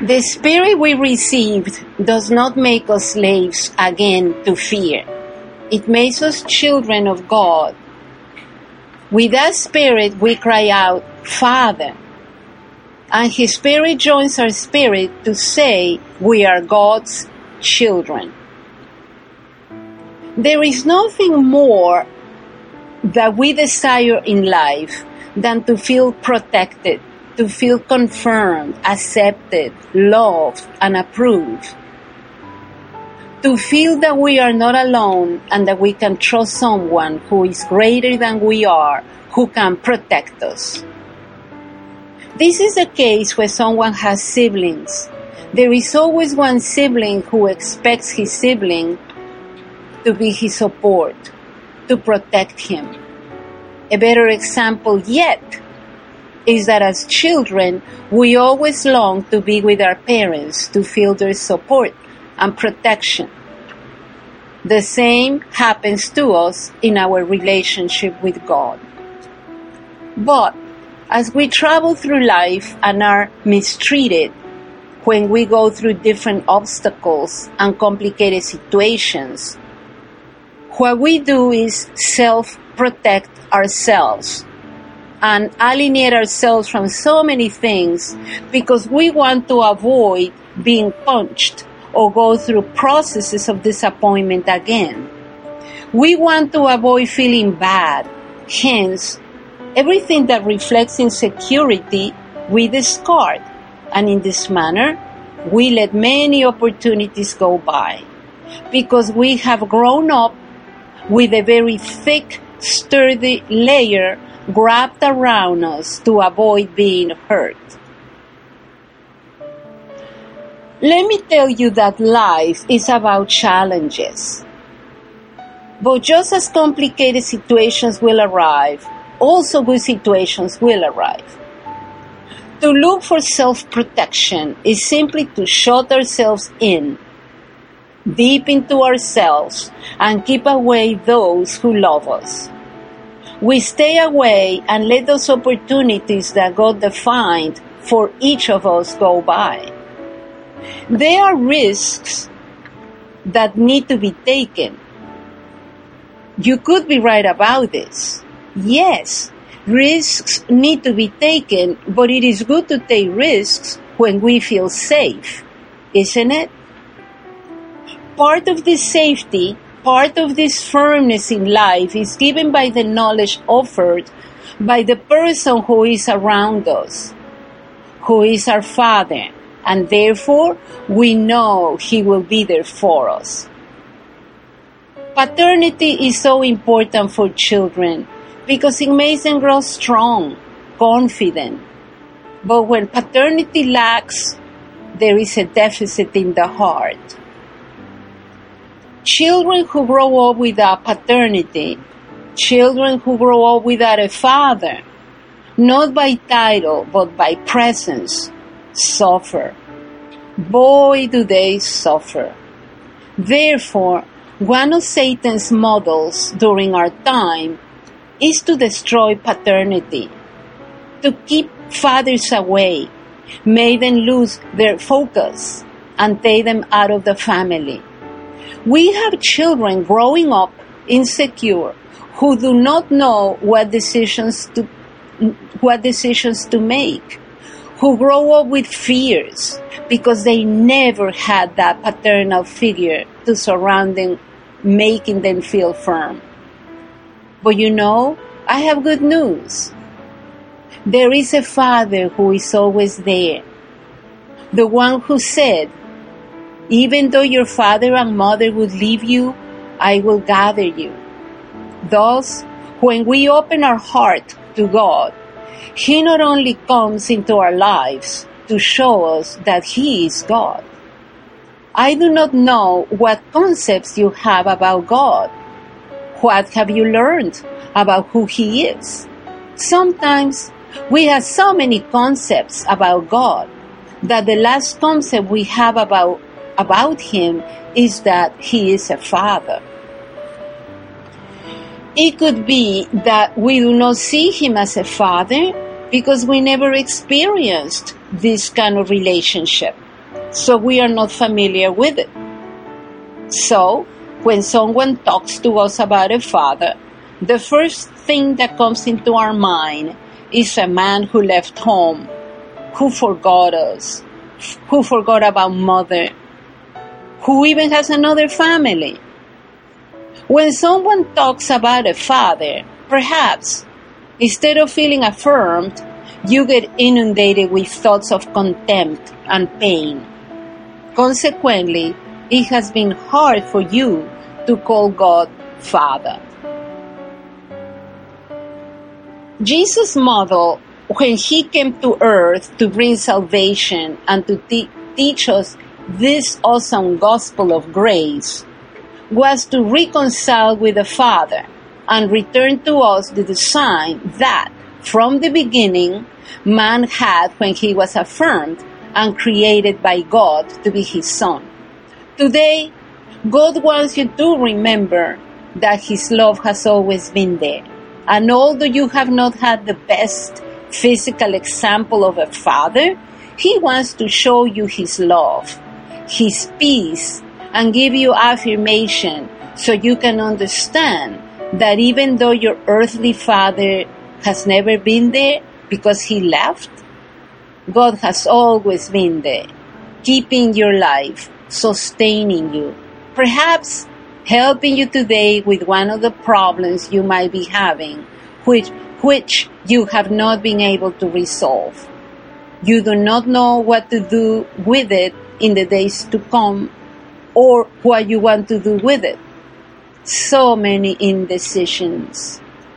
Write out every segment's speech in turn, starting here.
The spirit we received does not make us slaves again to fear. It makes us children of God. With that spirit we cry out, Father. And His Spirit joins our spirit to say we are God's children. There is nothing more that we desire in life than to feel protected, to feel confirmed, accepted, loved, and approved. To feel that we are not alone and that we can trust someone who is greater than we are, who can protect us. This is the case when someone has siblings. There is always one sibling who expects his sibling to be his support, to protect him. A better example yet is that as children, we always long to be with our parents, to feel their support and protection. The same happens to us in our relationship with God. But as we travel through life and are mistreated, when we go through different obstacles and complicated situations, what we do is self-protect ourselves and alienate ourselves from so many things because we want to avoid being punched or go through processes of disappointment again. We want to avoid feeling bad. Hence, everything that reflects insecurity, we discard. And in this manner, we let many opportunities go by because we have grown up with a very thick, sturdy layer wrapped around us to avoid being hurt. Let me tell you that life is about challenges. But just as complicated situations will arrive, also good situations will arrive. To look for self-protection is simply to shut ourselves in, deep into ourselves, and keep away those who love us. We stay away and let those opportunities that God defined for each of us go by. There are risks that need to be taken. You could be right about this. Yes, risks need to be taken, but it is good to take risks when we feel safe, isn't it? Part of this safety, part of this firmness in life is given by the knowledge offered by the person who is around us, who is our Father, and therefore we know He will be there for us. Paternity is so important for children because it makes them grow strong, confident. But when paternity lacks, there is a deficit in the heart. Children who grow up without paternity, children who grow up without a father, not by title but by presence, suffer. Boy, do they suffer. Therefore, one of Satan's models during our time is to destroy paternity, to keep fathers away, make them lose their focus, and take them out of the family. We have children growing up insecure who do not know what decisions to make, who grow up with fears because they never had that paternal figure to surround them, making them feel firm. But you know, I have good news. There is a Father who is always there. The one who said, even though your father and mother would leave you, I will gather you. Thus, when we open our heart to God, He not only comes into our lives to show us that He is God. I do not know what concepts you have about God. What have you learned about who He is? Sometimes we have so many concepts about God that the last concept we have about Him is that He is a Father. It could be that we do not see Him as a Father because we never experienced this kind of relationship. so we are not familiar with it. So, when someone talks to us about a father, the first thing that comes into our mind is a man who left home, who forgot us, who forgot about mother, who even has another family. When someone talks about a father, perhaps, instead of feeling affirmed, you get inundated with thoughts of contempt and pain. Consequently, it has been hard for you to call God Father. Jesus' model, when he came to earth to bring salvation and to teach us this awesome gospel of grace, was to reconcile with the Father and return to us the design that, from the beginning, man had when he was affirmed and created by God to be his son. Today, God wants you to remember that his love has always been there. And although you have not had the best physical example of a father, he wants to show you his love, his peace, and give you affirmation so you can understand that even though your earthly father has never been there because he left, God has always been there, keeping your life, sustaining you, perhaps helping you today with one of the problems you might be having, which you have not been able to resolve. You do not know what to do with it in the days to come, or what you want to do with it. So many indecisions.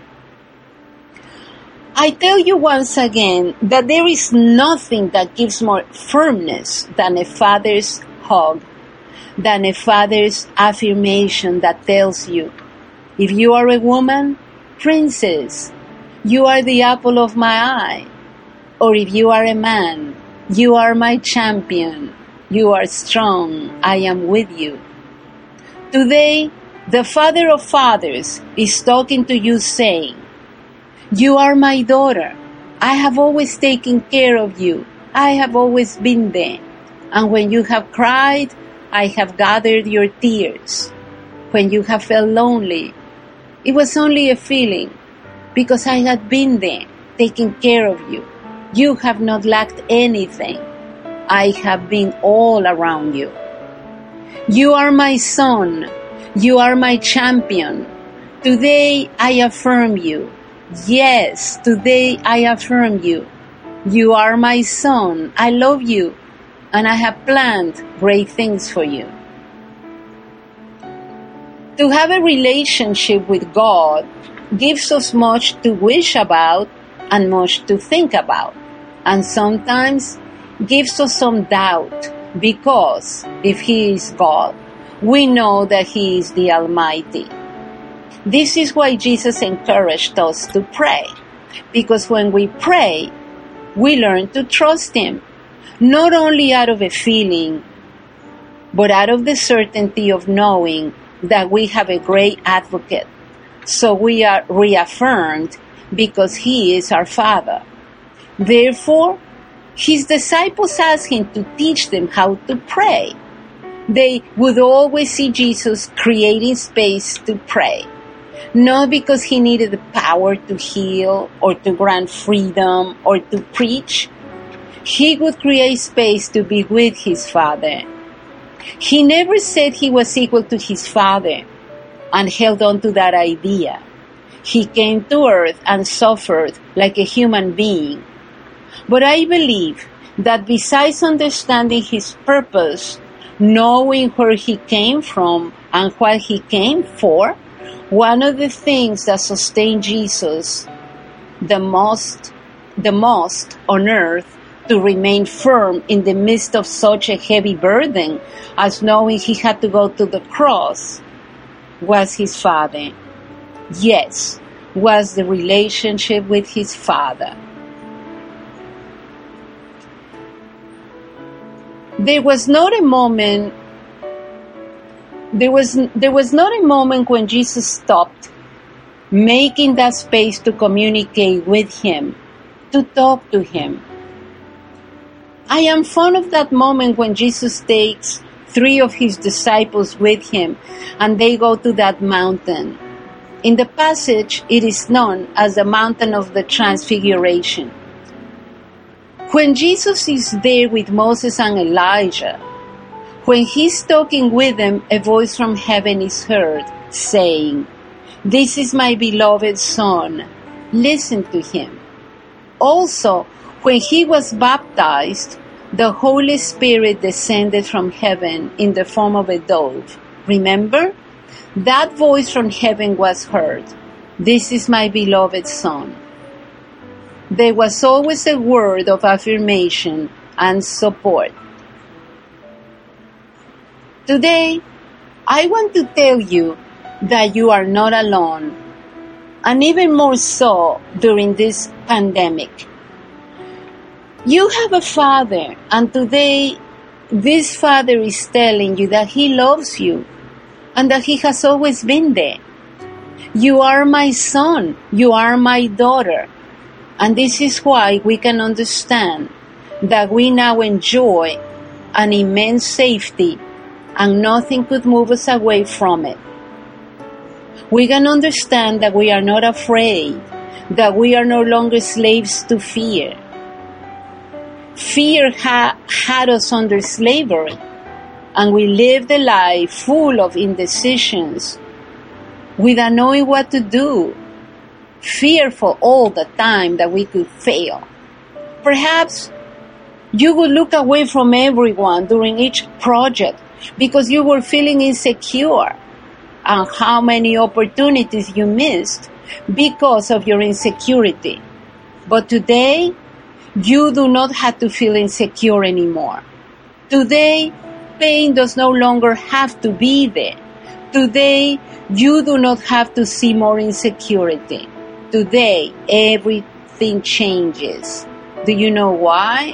I tell you once again that there is nothing that gives more firmness than a father's hug, than a father's affirmation that tells you, if you are a woman, princess, you are the apple of my eye. Or if you are a man, you are my champion. You are strong. I am with you. Today, the Father of Fathers is talking to you saying, you are my daughter. I have always taken care of you. I have always been there. And when you have cried, I have gathered your tears. When you have felt lonely, it was only a feeling, because I had been there, taking care of you. You have not lacked anything. I have been all around you. You are my son. You are my champion. Today I affirm you. Yes, today I affirm you. You are my son. I love you. And I have planned great things for you. To have a relationship with God gives us much to wish about and much to think about. And sometimes gives us some doubt, because if He is God, we know that He is the Almighty. This is why Jesus encouraged us to pray, because when we pray, we learn to trust Him, not only out of a feeling, but out of the certainty of knowing that we have a great advocate. So we are reaffirmed because He is our Father. Therefore, His disciples asked Him to teach them how to pray. They would always see Jesus creating space to pray, not because He needed the power to heal or to grant freedom or to preach. He would create space to be with His Father. He never said He was equal to His Father and held on to that idea. He came to earth and suffered like a human being. But I believe that besides understanding His purpose, knowing where He came from and what He came for, one of the things that sustained Jesus the most on earth to remain firm in the midst of such a heavy burden as knowing He had to go to the cross was His Father. Yes, was the relationship with His Father. There was not a moment when Jesus stopped making that space to communicate with Him, to talk to Him. I am fond of that moment when Jesus takes 3 of his disciples with him and they go to that mountain. In the passage, it is known as the Mountain of the Transfiguration. When Jesus is there with Moses and Elijah, when he's talking with them, a voice from heaven is heard saying, "This is my beloved Son. Listen to him." Also, when he was baptized, the Holy Spirit descended from heaven in the form of a dove. Remember? That voice from heaven was heard. "This is my beloved Son." There was always a word of affirmation and support. Today, I want to tell you that you are not alone, and even more so during this pandemic. You have a Father, and today this Father is telling you that He loves you and that He has always been there. You are my son, you are my daughter, and this is why we can understand that we now enjoy an immense safety and nothing could move us away from it. We can understand that we are not afraid, that we are no longer slaves to fear. Fear had us under slavery, and we lived a life full of indecisions, without knowing what to do, fearful all the time that we could fail. Perhaps you would look away from everyone during each project because you were feeling insecure, and how many opportunities you missed because of your insecurity. But today, you do not have to feel insecure anymore. Today, pain does no longer have to be there. Today, you do not have to see more insecurity. Today, everything changes. Do you know why?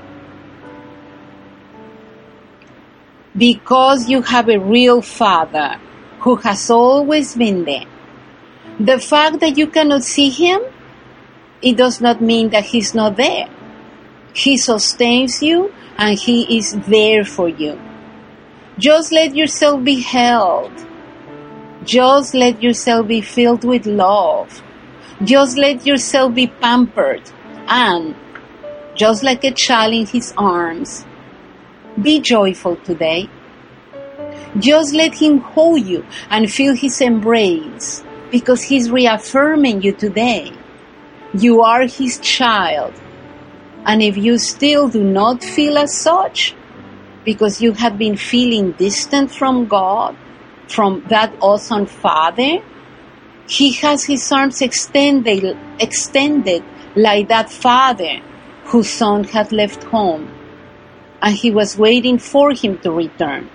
Because you have a real Father who has always been there. The fact that you cannot see Him, it does not mean that He's not there. He sustains you and He is there for you. Just let yourself be held. Just let yourself be filled with love. Just let yourself be pampered. And just like a child in His arms, be joyful today. Just let Him hold you and feel His embrace, because He's reaffirming you today. You are His child. And if you still do not feel as such, because you have been feeling distant from God, from that awesome Father, He has His arms extended like that father whose son had left home, and he was waiting for him to return.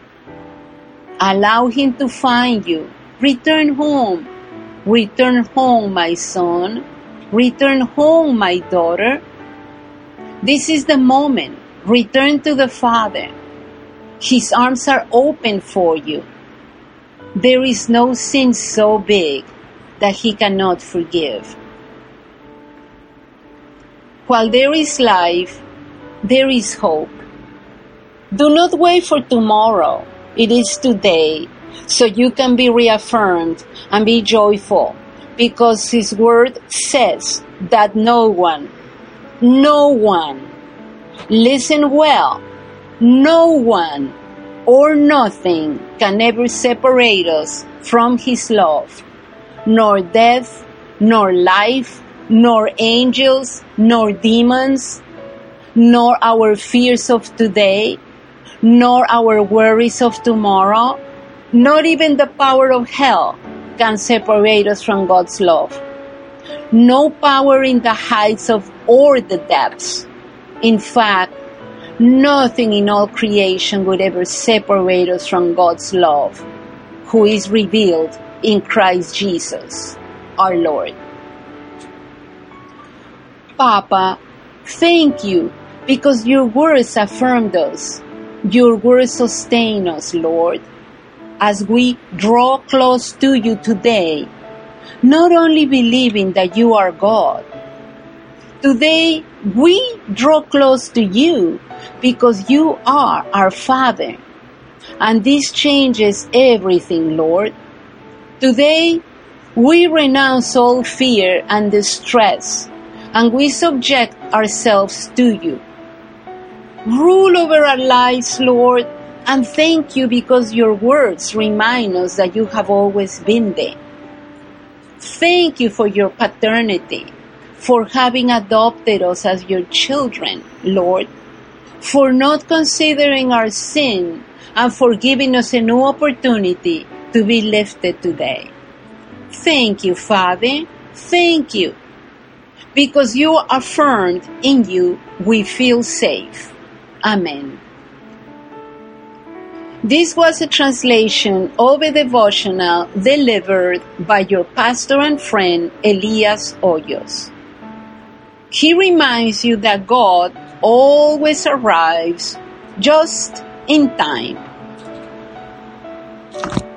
Allow Him to find you. Return home. Return home, my son. Return home, my daughter. This is the moment. Return to the Father. His arms are open for you. There is no sin so big that He cannot forgive. While there is life, there is hope. Do not wait for tomorrow. It is today, so you can be reaffirmed and be joyful, because His word says that no one, listen well, no one or nothing can ever separate us from His love, nor death, nor life, nor angels, nor demons, nor our fears of today, nor our worries of tomorrow, not even the power of hell can separate us from God's love. No power in the heights or the depths. In fact, nothing in all creation would ever separate us from God's love, who is revealed in Christ Jesus, our Lord. Papa, thank you, because your words affirmed us. Your words sustain us, Lord, as we draw close to you today, not only believing that you are God, Today, we draw close to you because you are our Father. And this changes everything, Lord. Today, we renounce all fear and distress, and we subject ourselves to you. Rule over our lives, Lord, and thank you because your words remind us that you have always been there. Thank you for your paternity, for having adopted us as your children, Lord, for not considering our sin, and for giving us a new opportunity to be lifted today. Thank you, Father. Thank you. Because you are affirmed in you, we feel safe. Amen. This was a translation of a devotional delivered by your pastor and friend, Elias Hoyos. He reminds you that God always arrives just in time.